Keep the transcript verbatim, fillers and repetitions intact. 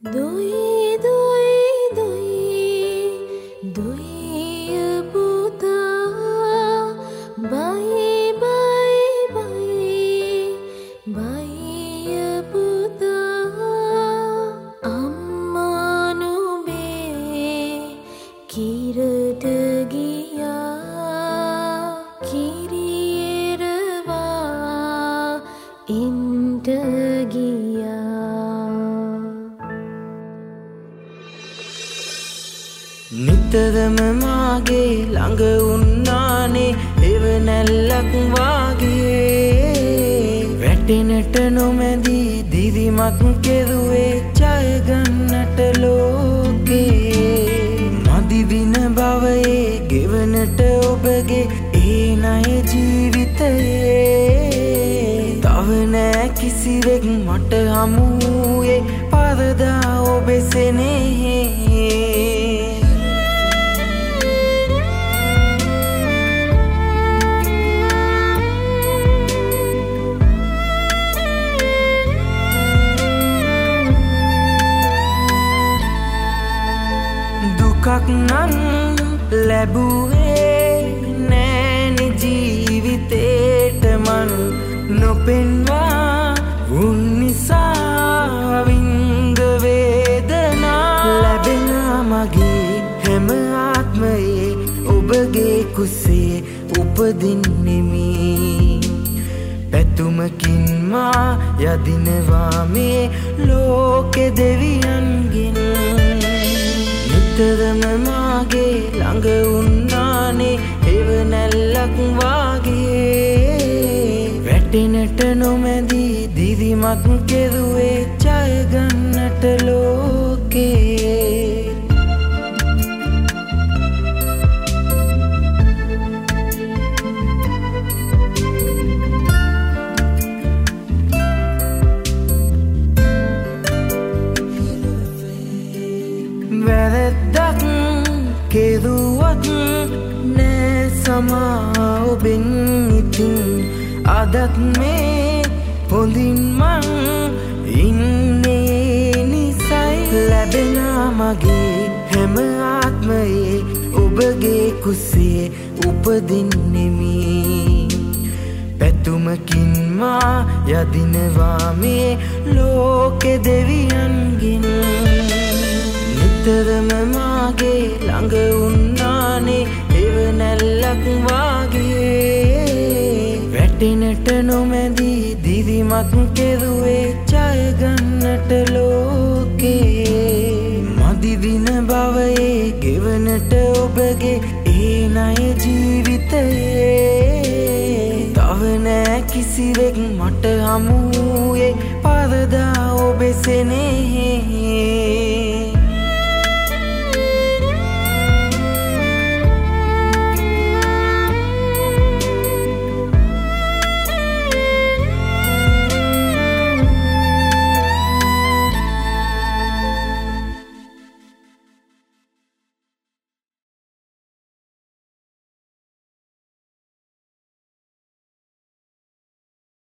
Doi doi doi doi puta bye bye bye bye puta amma nube kirata giya kiriyerwa inta giya නිතරම මාගේ ළඟ උන්නානේ එවනැල්ලක් වාගේ වැටෙනට නොමැදි දිවිමත් කෙරුවේ ජය ගන්නට ලෝකේ මදි දින භවයේ ගෙවනට ඔබගේ ඒ ණය ජීවිතයේ තව නෑ කිසිවෙක් මට හමු වූයේ පරදා ඔබේ සෙනෙහේ දුකක් නම් ලැබුවේ නෑනෙ ජීවිතේට මන් නොපෙන්වා උන් නිසා වින්ද වේදනා ලැබෙනා මගේ හැම ආත්මයේ ඔබගේ කුසේ උපදින්නෙමි පැතුමකින් මා යදිනවා මේ ලෝකෙ දෙවියන්ගෙන් නිතරම මාගේ ළඟ උන්නානේ එවනැල්ලක් වාගේ වැටෙනට නොමැදි දිවිමත් කෙරුවේ ජය ගන්නට ලෝකේ වැරැද්දක් කෙරුවත් නෑ සමා ඔබෙන් ඉතින් අදත් මේ හොඳින් මං ඉන්නේ නිසයි ලැබෙනා මගේ හැම ආත්මයේ ඔබගේ කුසේ උපදින්නෙමි පැතුමකින් මා යදිනවා මේ ලෝකෙ දෙවියන්ගෙන් නිතරම මාගේ ළඟ උන්නානේ එවනැල්ලක් වාගේ වැටෙනට නොමැදි දිවිමත් කෙරුවේ ජය ගන්නට ලෝකේ මදි දින භවයේ ගෙවනට ඔබගේ ඒ ණය ජීවිතයේ තව නෑ කිසිවෙක් මට හමු වූයේ පරදා ඔබේ සෙනෙහේ